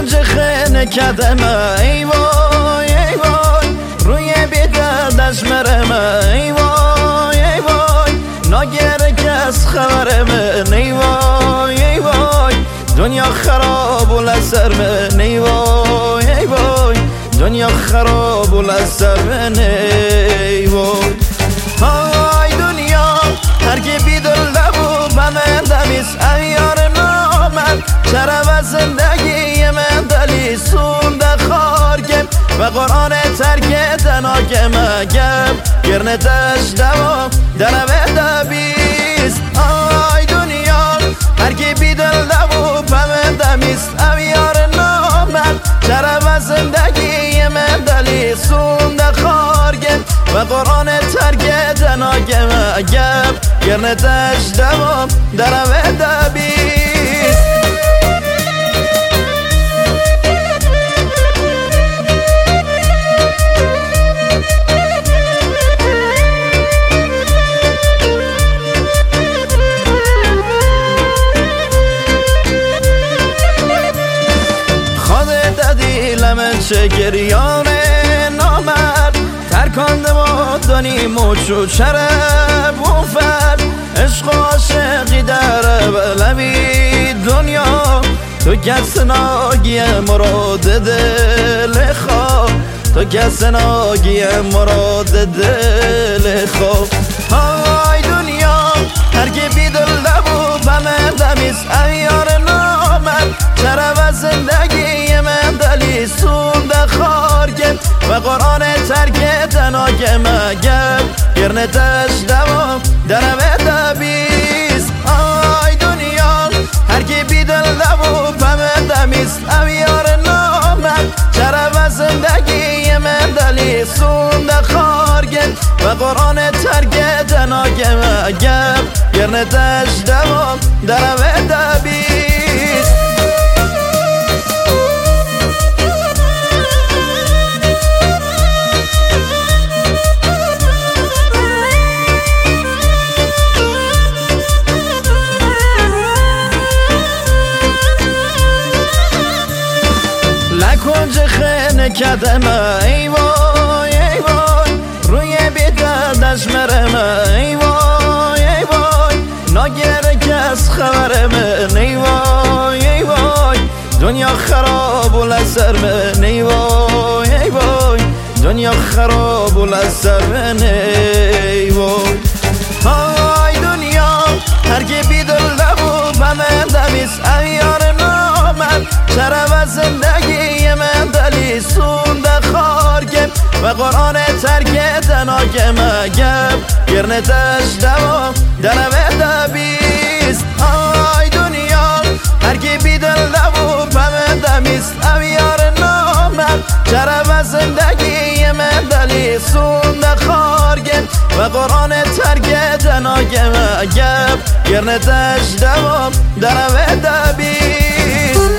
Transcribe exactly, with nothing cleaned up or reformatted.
کنج خیلی کدمه ای وای ای وای روی بیدردش مرمه ای وای ای وای ناگره کس خبرمه ای وای ای وای دنیا خراب و لسر من ای وای ای وای دنیا خراب و لسر من ای وای های دنیا هرگی بیدل نبود من دمیس ایار نامد چرا و زندگی من دلی سونده خارگم و قرآن ترک دناگم اگم گرنه دشت و درمه دبیست های دنیا هرگی بیدل نبود من دمیس ایار نامد چرا و زندگی من دلی سونده خارگم و قرآن ترک دناگم اگم گرنه دشت و درمه دبیست چه گریانه نامد ترکانده ما دانی موچو چرب و فرد عشق و عاشقی در بلوی دنیا تو کس ناگی مراد دل خواه تو کس ناگی مراد دل خواه های دنیا هرگی بیدل نبود من دمیز ایار نامد چرا و زندگی من دلی سونده خارگم و قرآن ترک دناگم اگم گرنه دشت و درمه دبیست آی دنیا هرگی بیدل نبود من دمیست ایار نامد چرا و زندگی من دلی سونده خارگم و قرآن ترک دناگم اگم گرنه دشت و درمه دبیست کنج خیلی کدمه ای وای ای وای روی بیدردش مرمه ای وای ای وای ناگره کس خبرمه ای وای ای وای دنیا خراب و لسر من ای وای ای وای دنیا خراب و لسر من ای وای های دنیا هرگی بیدل نبود من دمیز ایار نامد چرا و زندگی من دلی سونده خارگم و قرآن ترک دناگم اگم گرنه دشت و درمه دبیست های دنیا هرگی بیدل نبود من دمیز ایار نامد چرا و زندگی من دلی سونده خارگم و قرآن ترک دناگم اگم گرنه دشت و درمه دبیست